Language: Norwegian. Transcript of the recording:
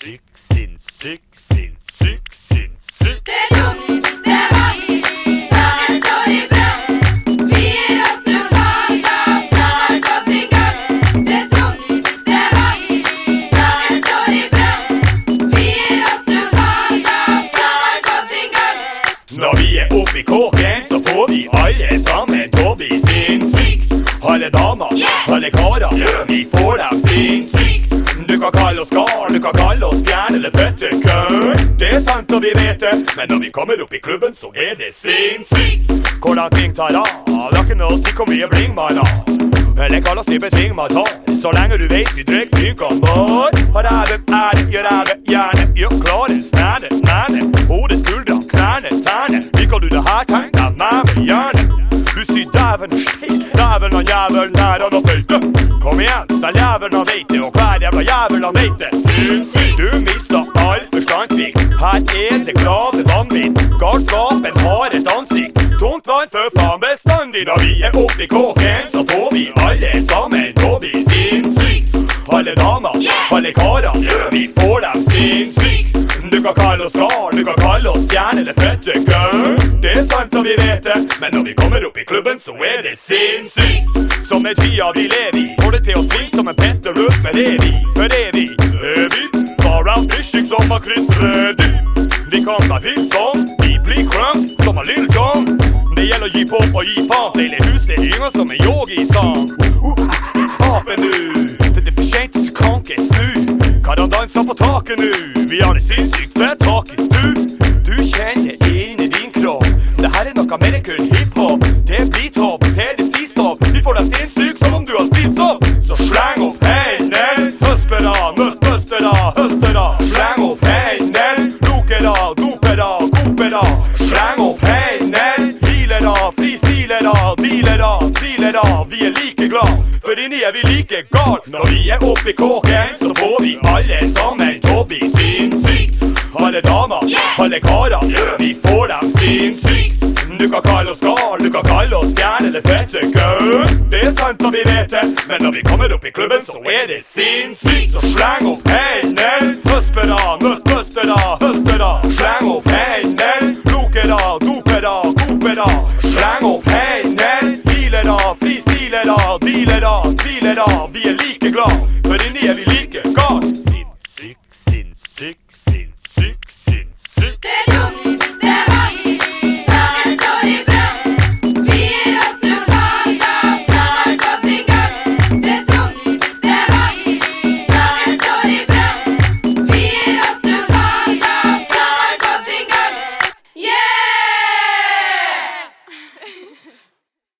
sinnssyk, sinnssyk, sinnssyk, sinnssyk. Det er dumt, det er vann, dagen står i brann. Vi gir oss til pata, flammer på sin gang. Det er dumt, det er vann, dagen står i brann. Vi gir oss til pata, flammer på sin gang. Når vi er oppe i kåken, så får vi alle sammen til å bli sinnssyk. Alle damer, alle karer, vi får dem sinnssyk. Du kan kalle oss kar, du kan kalle oss fjern eller føttekøl. Det er sant og vi vet det, men når vi kommer opp i klubben så er det sinnssyk. Hvordan ting tar av, det har ikke noe å si hvor mye bling man har. Eller kall oss type ting man tar, så lenge du vet vi drikker dykker vår. Har ræven, ære, gjør ræve, gjerne, gjør klare, snære, nære. Hodet, skuldra, knærne, tærne. Liker du det her, tenk deg med hjerne. Du sier dæven og steik, dæven og jævelen er han og føyte. Kom igjen, selv jævelen han vet det, og hver jævla jævelen han vet det. Sinnssyk. Du mistet all forstandvik, her er det glade vanvitt. Galskapen har et ansikt, tomt vann for faen bestandig. Da vi er oppe i kåken, så får vi alle sammen til å bli sinnssyk. Alle damer, alle karer, vi får dem sinnssyk. Du kan kalle oss kar, du kan kalle oss fjern eller føttekøl. Det er sant og vi vet det, men når vi kommer opp i klubben så er det sinnssyk. Som et tida vi lever i, får det til å svinge som en Petter løs med revi. For evig, far out fishing som har kryssredi. Vi kan ta til sånn, vi blir crunk som en Lil Jon. Det gjelder å gi på og gi faen, hele huset ynger som en yogi-sang. Apen du, det er for sent, du kan ikke snu. Kan han danse på taket nu? Vi har det sinnssykt ved taket du kjenner inn i din kropp. Det her er noe mer enn kun hiphop. Det blir topp, det er det siste opp. Vi får deg sinnssyk som om du har spist opp. Så sleng opp hendene, høstlere, nøttbøstere, høstere. Sleng opp hendene, lokere, dopere, kopere. Sleng opp hendene, healere, fristilere, dealere, tvilere. Vi er like glad, for inni er vi like gal. Når vi er oppe i kåken, så får vi alle sammen til å bli sinnssyk. Alle damer, alle karer, vi får dem sinnssyk. Du kan kalle oss kar, du kan kalle oss fjern eller føttekøl. Det er sant og vi vet det, men når vi kommer opp i klubben så er det sinnssyk. Så sleng opp